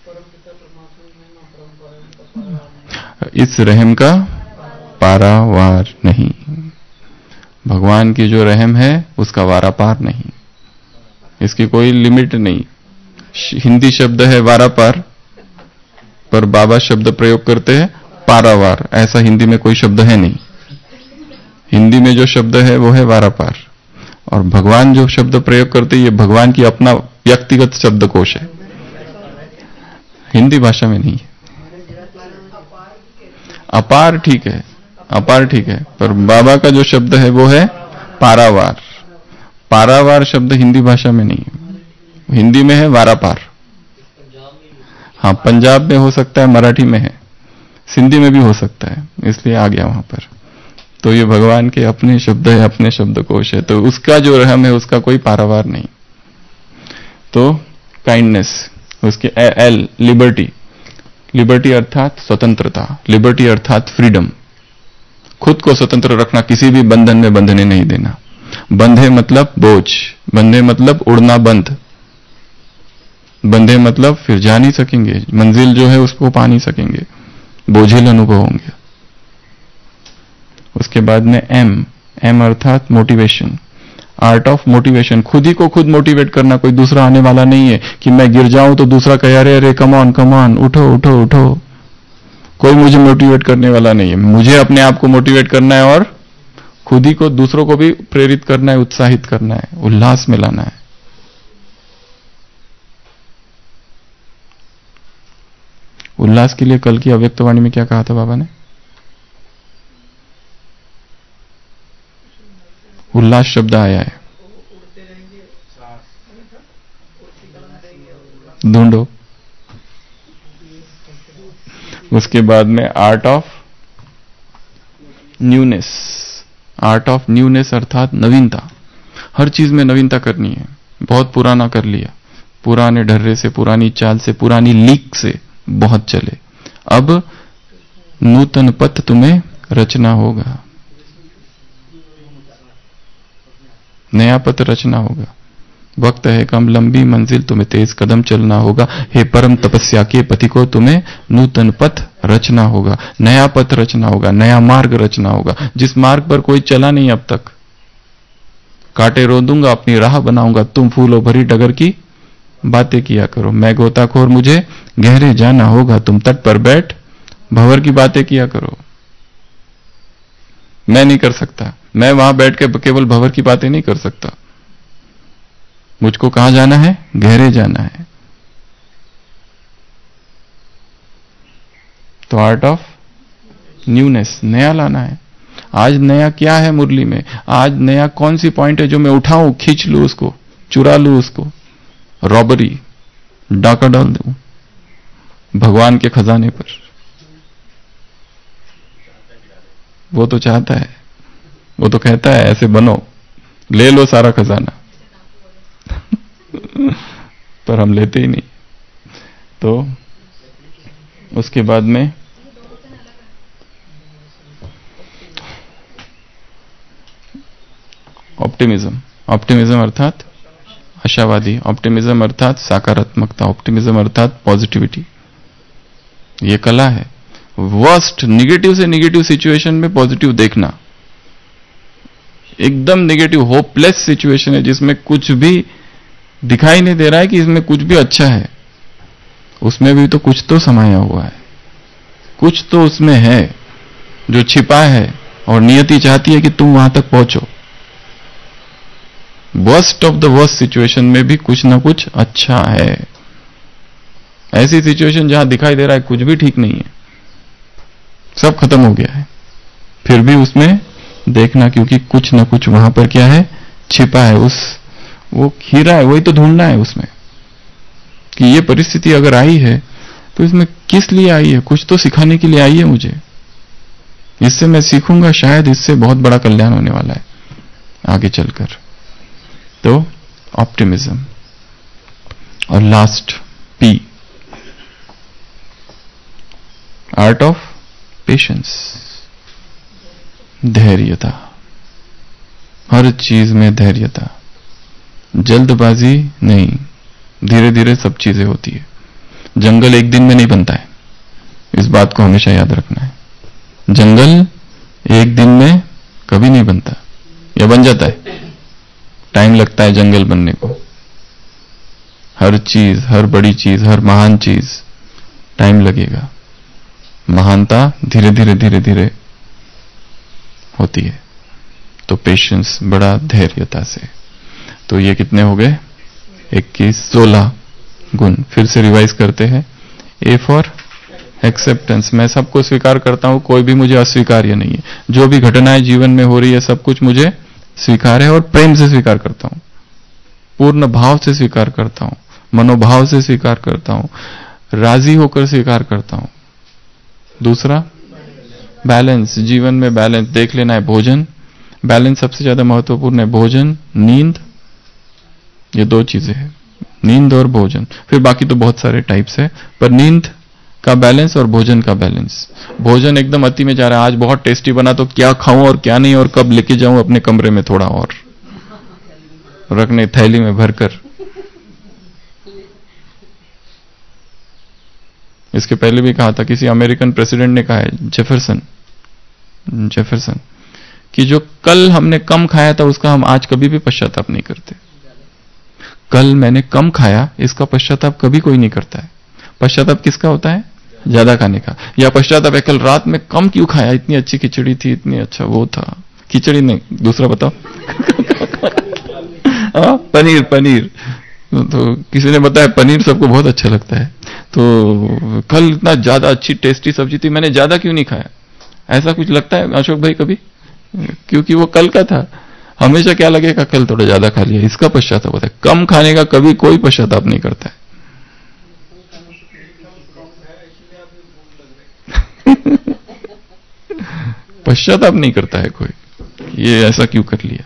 इस रहम का पारावार नहीं, भगवान की जो रहम है उसका वारापार नहीं, इसकी कोई लिमिट नहीं। हिंदी शब्द है वारापार, पर बाबा शब्द प्रयोग करते हैं पारावार। ऐसा हिंदी में कोई शब्द है नहीं। हिंदी में जो शब्द है वो है वारापार, और भगवान जो शब्द प्रयोग करते हैं ये भगवान की अपना व्यक्तिगत शब्दकोश है, हिंदी भाषा में नहीं है। अपार ठीक है, अपार ठीक है, पर बाबा का जो शब्द है वो है पारावार। पारावार शब्द हिंदी भाषा में नहीं है, हिंदी में है वारापार। हाँ, पंजाब में हो सकता है, मराठी में है, सिंधी में भी हो सकता है, इसलिए आ गया वहां पर। तो ये भगवान के अपने शब्द है, अपने शब्दकोश है, तो उसका जो रहम है उसका कोई पारावार नहीं। तो काइंडनेस, उसके एल, लिबर्टी। लिबर्टी अर्थात स्वतंत्रता, लिबर्टी अर्थात फ्रीडम, खुद को स्वतंत्र रखना, किसी भी बंधन में बंधने नहीं देना। बंधे मतलब बोझ, बंधे मतलब उड़ना बंद, बंधे मतलब फिर जा नहीं सकेंगे, मंजिल जो है उसको पा नहीं सकेंगे, बोझिल अनुभव होंगे। उसके बाद में एम, एम अर्थात मोटिवेशन, आर्ट ऑफ मोटिवेशन, खुद ही को खुद मोटिवेट करना, कोई दूसरा आने वाला नहीं है कि मैं गिर जाऊं तो दूसरा कहे अरे अरे कम ऑन कम ऑन, उठो उठो उठो, कोई मुझे मोटिवेट करने वाला नहीं है। मुझे अपने आप को मोटिवेट करना है और खुद ही को, दूसरों को भी प्रेरित करना है, उत्साहित करना है, उल्लास में लाना है। उल्लास के लिए कल की अव्यक्तवाणी में क्या कहा था बाबा ने? उल्लास शब्द आया है, ढूंढो। उसके बाद में art of newness, art of newness अर्थात नवीनता, हर चीज में नवीनता करनी है। बहुत पुराना कर लिया, पुराने ढर्रे से, पुरानी चाल से, पुरानी लीक से बहुत चले, अब नूतन पथ तुम्हें रचना होगा, नया पथ रचना होगा। वक्त है कम, लंबी मंजिल, तुम्हें तेज कदम चलना होगा। हे परम तपस्या के पति को, तुम्हें नूतन पथ रचना होगा, नया पथ रचना होगा, नया मार्ग रचना होगा, जिस मार्ग पर कोई चला नहीं अब तक। कांटे रोंदूंगा, अपनी राह बनाऊंगा, तुम फूलों भरी डगर की बातें किया करो। मैं गोताखोर, मुझे गहरे जाना होगा, तुम तट पर बैठ भंवर की बातें किया करो। मैं नहीं कर सकता, मैं वहां बैठ के केवल भंवर की बातें नहीं कर सकता। मुझको कहां जाना है? गहरे जाना है। तो आर्ट ऑफ न्यूनेस, नया लाना है। आज नया क्या है मुरली में? आज नया कौन सी पॉइंट है जो मैं उठाऊं, खींच लूं उसको, चुरा लूं उसको, रॉबरी, डाका डाल दूं भगवान के खजाने पर। वो तो चाहता है, वो तो कहता है ऐसे बनो, ले लो सारा खजाना पर हम लेते ही नहीं। तो उसके बाद में ऑप्टिमिज्म, ऑप्टिमिज्म अर्थात आशावादी, ऑप्टिमिज्म अर्थात सकारात्मकता, ऑप्टिमिज्म अर्थात पॉजिटिविटी। ये कला है। वर्स्ट, निगेटिव से निगेटिव सिचुएशन में पॉजिटिव देखना। एकदम निगेटिव होपलेस सिचुएशन है जिसमें कुछ भी दिखाई नहीं दे रहा है कि इसमें कुछ भी अच्छा है, उसमें भी तो कुछ तो समाया हुआ है, कुछ तो उसमें है जो छिपा है और नियति चाहती है कि तुम वहां तक पहुंचो। Worst of the worst situation में भी कुछ ना कुछ अच्छा है। ऐसी सिचुएशन जहां दिखाई दे रहा है कुछ भी ठीक नहीं है, सब खत्म हो गया है, फिर भी उसमें देखना, क्योंकि कुछ ना कुछ वहां पर क्या है, छिपा है। उस वो खीरा है, वही तो ढूंढना है उसमें कि ये परिस्थिति अगर आई है तो इसमें किस लिए आई है, कुछ तो सिखाने के लिए आई है मुझे, इससे मैं सीखूंगा, शायद इससे बहुत बड़ा कल्याण होने वाला है आगे चलकर। तो ऑप्टिमिज्म। और last P, art of patience, धैर्यता। हर चीज में धैर्यता, जल्दबाजी नहीं, धीरे धीरे सब चीजें होती है। जंगल एक दिन में नहीं बनता है, इस बात को हमेशा याद रखना है। जंगल एक दिन में कभी नहीं बनता, या बन जाता है, टाइम लगता है जंगल बनने को। हर चीज, हर बड़ी चीज, हर महान चीज टाइम लगेगा। महानता धीरे धीरे धीरे धीरे होती है। तो पेशेंस, बड़ा धैर्यता से। तो ये कितने हो गए, इक्कीस, सोलह गुण। फिर से रिवाइज करते हैं। ए फॉर एक्सेप्टेंस, मैं सबको स्वीकार करता हूं, कोई भी मुझे अस्वीकार्य नहीं है। जो भी घटनाएं जीवन में हो रही है सब कुछ मुझे स्वीकार है, और प्रेम से स्वीकार करता हूं, पूर्ण भाव से स्वीकार करता हूं, मनोभाव से स्वीकार करता हूं, राजी होकर स्वीकार करता हूं। दूसरा बैलेंस, जीवन में बैलेंस देख लेना है। भोजन, बैलेंस सबसे ज्यादा महत्वपूर्ण है। भोजन, नींद, ये दो चीजें हैं, नींद और भोजन। फिर बाकी तो बहुत सारे टाइप्स है, पर नींद का बैलेंस और भोजन का बैलेंस। भोजन एकदम अति में जा रहा है, आज बहुत टेस्टी बना तो क्या खाऊं और क्या नहीं, और कब लेके जाऊं अपने कमरे में थोड़ा और रखने, थैली में भरकर। इसके पहले भी कहा था, किसी अमेरिकन प्रेसिडेंट ने कहा है, जेफरसन जेफरसन कि जो कल हमने कम खाया था उसका हम आज कभी भी पश्चाताप नहीं करते। कल मैंने कम खाया, इसका पश्चाताप कभी कोई नहीं करता है। पश्चाताप किसका होता है, ज्यादा खाने का। या पश्चाताप है, कल रात में कम क्यों खाया, इतनी अच्छी खिचड़ी थी, इतनी अच्छा वो था। खिचड़ी नहीं, दूसरा बताओ। आ, पनीर पनीर तो किसी ने बताया पनीर सबको बहुत अच्छा लगता है, तो कल इतना ज्यादा अच्छी टेस्टी सब्जी थी, मैंने ज्यादा क्यों नहीं खाया। ऐसा कुछ लगता है अशोक भाई कभी, क्योंकि वो कल का था। हमेशा क्या लगेगा, कल थोड़ा ज्यादा खा लिया, इसका पश्चाताप होता है। कम खाने का कभी कोई पश्चाताप नहीं करता है। पश्चाताप नहीं करता है कोई, ये ऐसा क्यों कर लिया।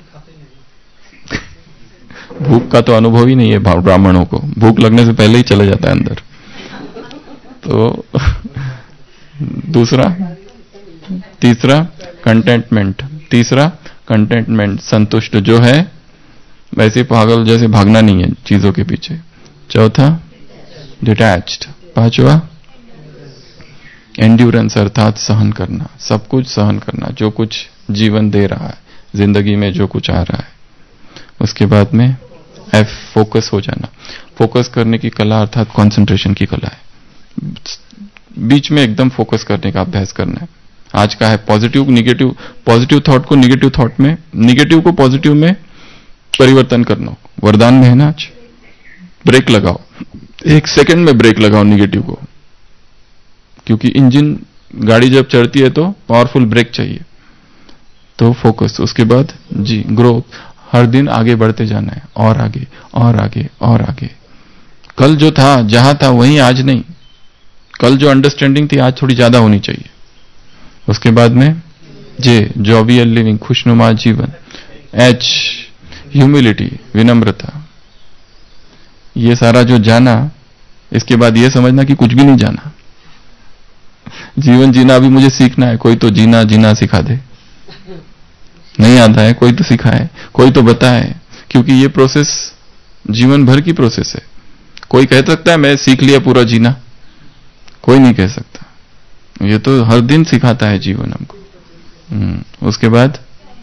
भूख का तो अनुभव ही नहीं है ब्राह्मणों को, भूख लगने से पहले ही चला जाता है अंदर। तो दूसरा, तीसरा कंटेंटमेंट, तीसरा कंटेंटमेंट, संतुष्ट जो है, वैसे पागल जैसे भागना नहीं है चीजों के पीछे। चौथा डिटैच्ड, पांचवा एंड्योरेंस अर्थात सहन करना, सब कुछ सहन करना, जो कुछ जीवन दे रहा है, जिंदगी में जो कुछ आ रहा है। उसके बाद में एफ, फोकस हो जाना, फोकस करने की कला अर्थात कंसंट्रेशन की कला है। बीच में एकदम फोकस करने का अभ्यास करना है। आज का है पॉजिटिव निगेटिव, पॉजिटिव थॉट को निगेटिव थॉट में, निगेटिव को पॉजिटिव में परिवर्तन करना। वरदान में है ना, आज ब्रेक लगाओ, एक सेकंड में ब्रेक लगाओ निगेटिव को, क्योंकि इंजन गाड़ी जब चढ़ती है तो पावरफुल ब्रेक चाहिए। तो फोकस, उसके बाद जी ग्रोथ, हर दिन आगे बढ़ते जाना है, और आगे और आगे और आगे। कल जो था जहां था वहीं आज नहीं, कल जो अंडरस्टैंडिंग थी आज थोड़ी ज्यादा होनी चाहिए। उसके बाद में जे जॉवियल लिविंग, खुशनुमा जीवन। एच ह्यूमिलिटी, विनम्रता। ये सारा जो जाना, इसके बाद ये समझना कि कुछ भी नहीं जाना, जीवन जीना अभी मुझे सीखना है। कोई तो जीना जीना सिखा दे, नहीं आता है कोई तो सिखाए, कोई तो बताए, क्योंकि ये प्रोसेस जीवन भर की प्रोसेस है। कोई कह सकता है मैं सीख लिया पूरा जीना, कोई नहीं कह सकता। ये तो हर दिन सिखाता है जीवन हमको। उसके बाद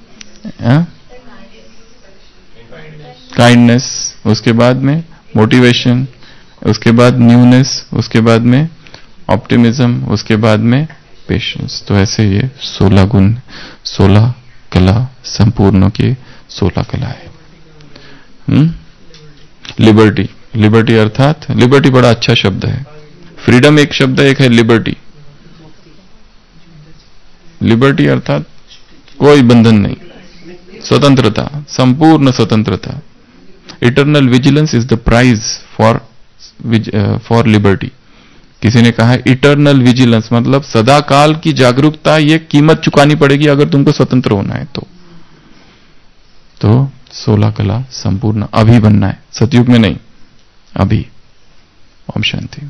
काइंडनेस, उसके बाद में मोटिवेशन, उसके बाद न्यूनेस, उसके बाद में ऑप्टिमिज्म, उसके बाद में पेशेंस। तो ऐसे ये सोलह गुण, सोलह कला, संपूर्ण के सोलह कला है। हम्म लिबर्टी, लिबर्टी अर्थात, लिबर्टी बड़ा अच्छा शब्द है। फ्रीडम एक शब्द है, एक है लिबर्टी। लिबर्टी अर्थात कोई बंधन नहीं, स्वतंत्रता, संपूर्ण स्वतंत्रता। Eternal vigilance is the prize for for liberty. किसी ने कहा है इटर्नल विजिलेंस मतलब सदा काल की जागरूकता, ये कीमत चुकानी पड़ेगी अगर तुमको स्वतंत्र होना है तो। तो सोलह कला संपूर्ण अभी बनना है, सतयुग में नहीं, अभी। ओम शांति।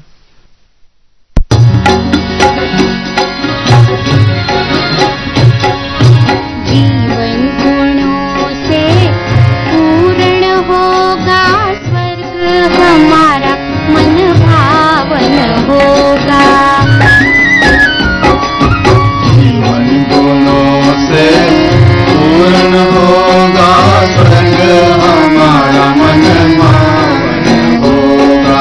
जीवन गुणों से पूर्ण होगा स्वर्ग हमारा, मन भावन होगा। जीवन गुणों से पूर्ण होगा स्वर्ग हमारा, मन भावन होगा।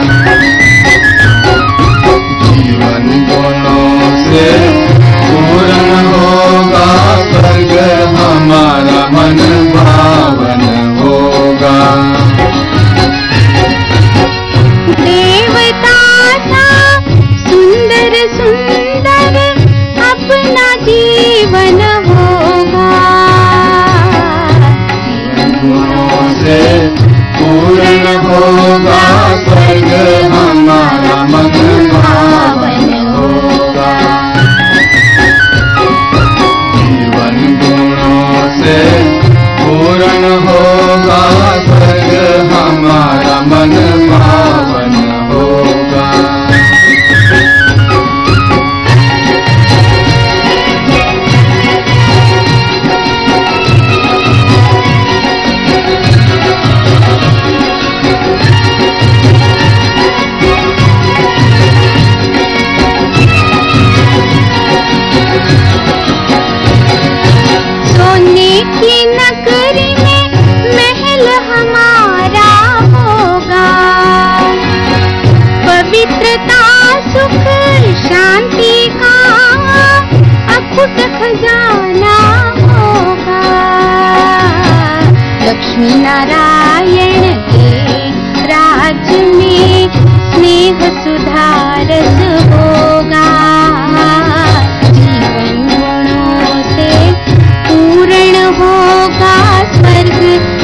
जीवन गुणों से पूर्ण होगा स्वर्ग हमारा, मन भावन होगा। देवता सा सुंदर सुंदर अपना जीवन होगा। गुणों से पूर्ण होगा स्वर्ग हमारा, मन भावन होगा। जीवन गुणों से पूर्ण होगा स्वर्ग हमारा, मन भावन होगा। सोने की नगरी में महल हमारा होगा। पवित्रता सुख शांति का अखुट खजाना होगा। लक्ष्मी नारायण के राज्य में स्नेह सुधारस होगा। जीवन गुणों से पूर्ण होगा स्वर्ग